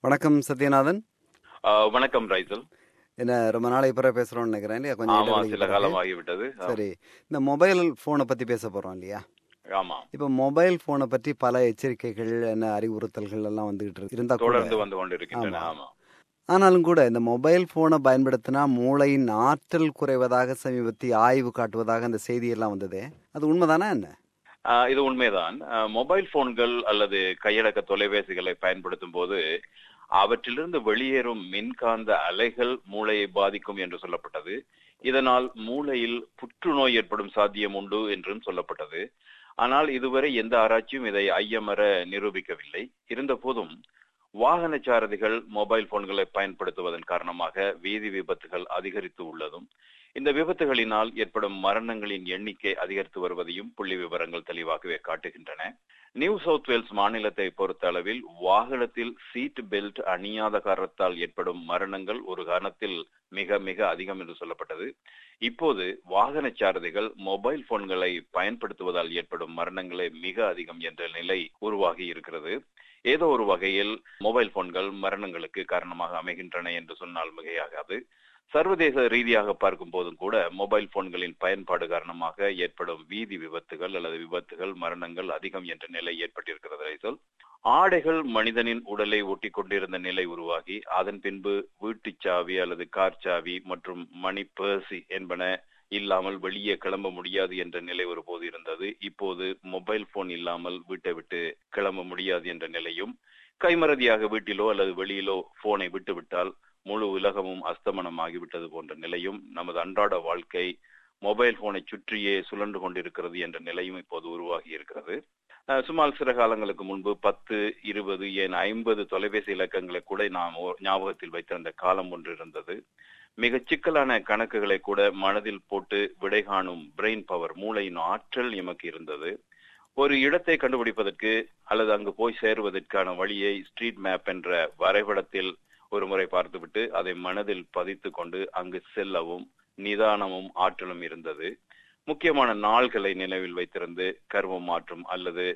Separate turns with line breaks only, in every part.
வணக்கம் சத்யநாதன்.
வணக்கம் ரைசல்.
என்ன ரொம்ப நாளைக்கு பிறகு பேசுறோம்னு நினைக்கிறேன் இல்லையா? கொஞ்சம்
ஆமா,
இடைவெளிக்கு
சில
பிறகு.
காலம் ஆகிவிட்டது.
சரி, இந்த மொபைல் ஃபோனை பற்றி பேச போகிறோம் இல்லையா?
ஆமா,
இப்போ மொபைல் ஃபோனை பற்றி பல எச்சரிக்கைகள், என்ன அறிவுறுத்தல்கள் எல்லாம் வந்துகிட்டு இருந்தால் கூட,
தொடர்ந்து வந்து கொண்டிருக்கின்றன.
ஆமாம்,
ஆமா,
ஆனாலும் கூட இந்த மொபைல் ஃபோனை பயன்படுத்தினா மூளையின் ஆற்றல் குறைவதாக சமீபத்திய ஆய்வு காட்டுவதாக அந்த செய்தியெல்லாம் வந்ததே, அது உண்மைதானா என்ன?
இது உண்மைதான். மொபைல் போன்கள் அல்லது கையடக்க தொலைபேசிகளை பயன்படுத்தும் போது அவற்றிலிருந்து வெளியேறும் மின்காந்த அலைகள் மூளையை பாதிக்கும் என்று சொல்லப்பட்டது. இதனால் மூளையில் புற்றுநோய் ஏற்படும் சாத்தியம் உண்டு என்றும் சொல்லப்பட்டது. ஆனால் இதுவரை எந்த ஆராய்ச்சியும் இதை ஐயமற நிரூபிக்கவில்லை. இருந்த போதும் வாகன சாரதிகள் மொபைல் போன்களை பயன்படுத்துவதன் காரணமாக வீதி விபத்துகள் அதிகரித்து உள்ளதும், இந்த விபத்துகளினால் ஏற்படும் மரணங்களின் எண்ணிக்கை அதிகரித்து வருவதையும் புள்ளி விவரங்கள் தெளிவாகவே காட்டுகின்றன. நியூ சவுத் வேல்ஸ் மாநிலத்தை பொறுத்த அளவில் வாகனத்தில் சீட் பெல்ட் அணியாத காரணத்தால் ஏற்படும் மரணங்கள் ஒரு காரணத்தில் மிக மிக அதிகம் என்று சொல்லப்பட்டது. இப்போது வாகன சாரதிகள் மொபைல் போன்களை பயன்படுத்துவதால் ஏற்படும் மரணங்களே மிக அதிகம் என்ற நிலை உருவாகி இருக்கிறது. ஏதோ ஒரு வகையில் மொபைல் போன்கள் மரணங்களுக்கு காரணமாக அமைகின்றன என்று சொன்னால் மிகையாகாது. சர்வதேச ரீதியாக பார்க்கும் போதும் கூட மொபைல் போன்களின் பயன்பாடு காரணமாக ஏற்படும் வீதி விபத்துகள் அல்லது விபத்துகள், மரணங்கள் அதிகம் என்ற நிலை ஏற்பட்டிருக்கிறது. ஆடைகள் மனிதனின் உடலை ஒட்டி கொண்டிருந்த நிலை உருவாகி அதன் பின்பு வீட்டு சாவி அல்லது கார் சாவி மற்றும் மணி பர்சி என்பன இல்லாமல் வெளியே கிளம்ப முடியாது என்ற நிலை ஒருபோது இருந்தது. இப்போது மொபைல் போன் இல்லாமல் வீட்டை விட்டு கிளம்ப முடியாது என்ற நிலையும், கைமறதியாக வீட்டிலோ அல்லது வெளியிலோ போனை விட்டுவிட்டால் முழு உலகமும் அஸ்தமனமாகிவிட்டது போன்ற நிலையும், நமது அன்றாட வாழ்க்கை மொபைல் போனை சுற்றியே சுழன்று கொண்டிருக்கிறது என்ற நிலையும் இப்போது உருவாகி இருக்கிறது. சுமார் சில காலங்களுக்கு முன்பு 10, 20 ஏன் 50 தொலைபேசி இலக்கங்களை கூட நாம் ஞாபகத்தில் வைத்திருந்த காலம் ஒன்று இருந்தது. மிக சிக்கலான கணக்குகளை கூட மனதில் போட்டு விடை காணும் பிரெயின் பவர், மூளையின் ஆற்றல் எமக்கு இருந்தது. ஒரு இடத்தை கண்டுபிடிப்பதற்கு அல்லது அங்கு போய் சேருவதற்கான வழியை ஸ்ட்ரீட் மேப் என்ற வரைபடத்தில் ஒரு முறை பார்த்துவிட்டு அதை மனதில் பதித்து கொண்டு அங்கு செல்லவும் நிதானமும் ஆற்றலும் இருந்தது. முக்கியமான நாள்களை நினைவில் வைத்திருந்து கர்மம் மாற்றும் அல்லது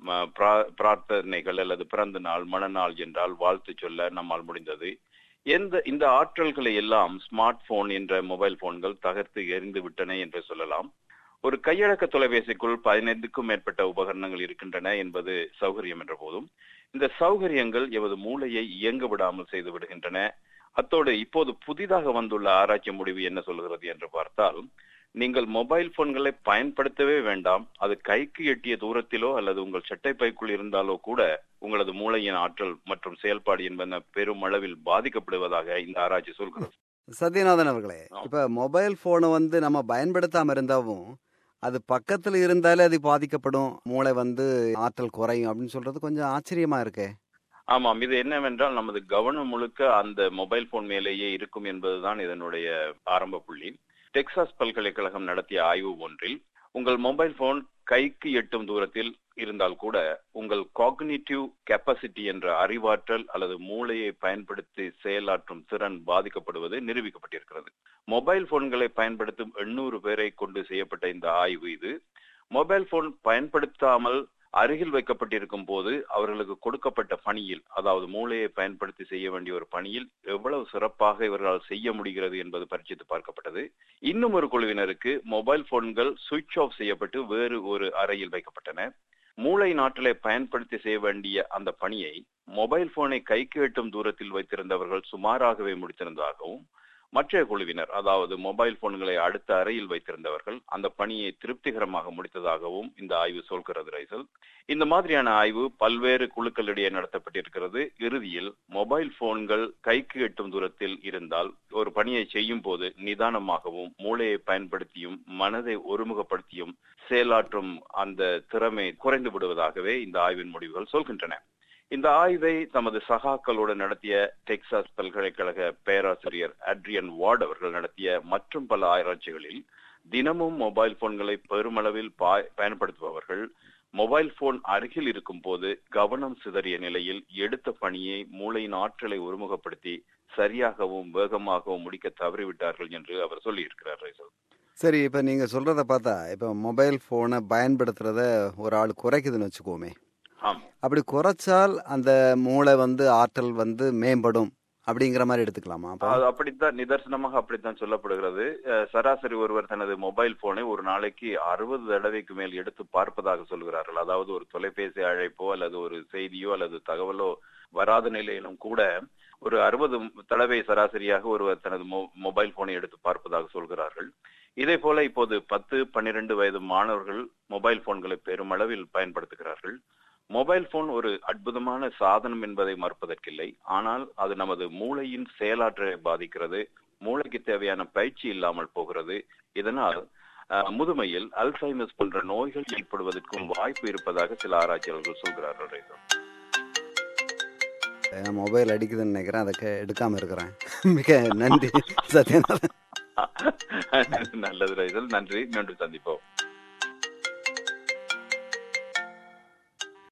பிரார்த்தனைகள் அல்லது பிறந்த நாள், மனநாள் என்றால் வாழ்த்து சொல்ல நம்மால் முடிந்தது. இந்த ஆற்றல்களை எல்லாம் ஸ்மார்ட் போன் என்ற மொபைல் போன்கள் தகர்த்து எறிந்து விட்டன என்று சொல்லலாம். ஒரு கையடக்க தொலைபேசிக்குள் 15க்கும் மேற்பட்ட உபகரணங்கள் இருக்கின்றன என்பது சௌகரியம் என்ற போதும், இந்த சௌகரியங்கள் எமது மூளையை இயங்க விடாமல் செய்து விடுகின்றன. அத்தோடு இப்போது புதிதாக வந்துள்ள ஆராய்ச்சி முடிவு என்ன சொல்கிறது என்று பார்த்தால், நீங்கள் மொபைல் போன்களை பயன்படுத்தவே வேண்டாம், அது கைக்கு எட்டிய தூரத்திலோ அல்லது உங்கள் சட்டை பைக்குள் இருந்தாலோ கூட உங்களது மூளையின் ஆற்றல் மற்றும் செயல்பாடு என்பன பெருமளவில் பாதிக்கப்படுவதாக இந்த ஆராய்ச்சி சொல்கிறது.
சத்யநாதன் அவர்களே, இப்ப மொபைல் போனை நம்ம பயன்படுத்தாம இருந்தாவும் அது பக்கத்துல இருந்தாலே அது பாதிக்கப்படும், மூளை ஆற்றல் குறையும் அப்படின்னு சொல்றது கொஞ்சம் ஆச்சரியமா இருக்கே.
ஆமாம், இது என்னவென்றால் நமது கவனம் முழுக்க அந்த மொபைல் போன் மேலேயே இருக்கும் என்பதுதான் இதனுடைய ஆரம்ப புள்ளி. டெக்சாஸ் பல்கலைக்கழகம் நடத்திய ஆய்வு ஒன்றில், உங்கள் மொபைல் போன் கைக்கு எட்டும் தூரத்தில் இருந்தால் கூட உங்கள் காக்னிட்டிவ் கெப்பாசிட்டி என்ற அறிவாற்றல் அல்லது மூளையை பயன்படுத்தி செயலாற்றும் திறன் பாதிக்கப்படுவது நிரூபிக்கப்பட்டிருக்கிறது. மொபைல் போன்களை பயன்படுத்தும் 800 பேரை கொண்டு செய்யப்பட்ட இந்த ஆய்வு இது. மொபைல் போன் பயன்படுத்தாமல் அருகில் வைக்கப்பட்டிருக்கும் போது அவர்களுக்கு கொடுக்கப்பட்ட பணியில், அதாவது மூளையை பயன்படுத்தி செய்ய வேண்டிய ஒரு பணியில் எவ்வளவு சிறப்பாக இவர்களால் செய்ய முடிகிறது என்பது பரிசித்து பார்க்கப்பட்டது. இன்னும் ஒரு குழுவினருக்கு மொபைல் போன்கள் சுவிட்ச் ஆஃப் செய்யப்பட்டு வேறு ஒரு அறையில் வைக்கப்பட்டன. மூளை ஆற்றலை பயன்படுத்தி செய்ய வேண்டிய அந்த பணியை மொபைல் போனை கைக்கு எட்டும் தூரத்தில் வைத்திருந்தவர்கள் சுமாராகவே முடித்திருந்ததாகவும், மற்ற குழுவினர், அதாவது மொபைல் போன்களை அடுத்த அறையில் வைத்திருந்தவர்கள் அந்த பணியை திருப்திகரமாக முடித்ததாகவும் இந்த ஆய்வு சொல்கிறது. ரைசல், இந்த மாதிரியான ஆய்வு பல்வேறு குழுக்களிடையே நடத்தப்பட்டிருக்கிறது. இறுதியில் மொபைல் போன்கள் கைக்கு எட்டும் தூரத்தில் இருந்தால் ஒரு பணியை செய்யும் போது நிதானமாகவும் மூளையை பயன்படுத்தியும் மனதை ஒருமுகப்படுத்தியும் செயலாற்றும் அந்த திறமை குறைந்து விடுவதாகவே இந்த ஆய்வின் முடிவுகள் சொல்கின்றன. இந்த ஆய்வை தமது சகாக்களோடு நடத்திய டெக்சாஸ் பல்கலைக்கழக பேராசிரியர் அட்ரியன் வார்ட் அவர்கள் நடத்திய மற்றும் பல ஆராய்ச்சிகளில், தினமும் மொபைல் போன்களை பெருமளவில் பயன்படுத்துபவர்கள் மொபைல் போன் அருகில் இருக்கும் போது கவனம் சிதறிய நிலையில் எடுத்த பணியை மூளையின் ஆற்றலை ஒருமுகப்படுத்தி சரியாகவும் வேகமாகவும் முடிக்க தவறிவிட்டார்கள் என்று அவர் சொல்லியிருக்கிறார்.
சரி, இப்ப நீங்க சொல்றத பார்த்தா இப்ப மொபைல் போனை பயன்படுத்துறத ஒரு ஆள் குறைக்குதுன்னு வச்சுக்கோமே,
ஆமா.
அப்படி குறைச்சால் அந்த மூளை வந்து ஆற்றல் வந்து மேம்படும் அப்படிங்கிற மாதிரி எடுத்துக்கலாமா?
அது அப்படித்தான், நிதர்சனமாக அப்படித்தான் சொல்லப்படுகிறது. சராசரி ஒருவர் தனது மொபைல் போனை ஒரு நாளைக்கு 60 தடவைக்கு மேல் எடுத்து பார்ப்பதாக சொல்கிறார்கள். அதாவது ஒரு தொலைபேசி அழைப்போ அல்லது ஒரு செய்தியோ அல்லது தகவலோ வராத நிலையிலும் கூட ஒரு 60 தடவை சராசரியாக ஒருவர் தனது மொபைல் போனை எடுத்து பார்ப்பதாக சொல்கிறார்கள். இதே போல இப்போது 10, 12 வயது மாணவர்கள் மொபைல் போன்களை பெருமளவில் பயன்படுத்துகிறார்கள். மொபைல் போன் ஒரு அற்புதமான சாதனம் என்பதை மறுப்பதற்கில்லை. ஆனால் அது நமது மூளையின் செயலாற்றலை பாதிக்கிறது. மூளைக்கு தேவையான பயிற்சி இல்லாமல் போகிறது. இதனால் முதுமையில் அல்சைமர்ஸ் போன்ற நோய்கள் ஏற்படுவதற்கும் வாய்ப்பு இருப்பதாக சில ஆராய்ச்சியாளர்கள் சொல்கிறார்கள்.
மொபைல் அடிக்குதுன்னு நினைக்கிறேன், அதை எடுக்காம இருக்கிறேன். மிக நன்றி சத்யநாதன்.
நல்லது ரைசல், நன்றி. மீண்டும் சந்திப்போம்.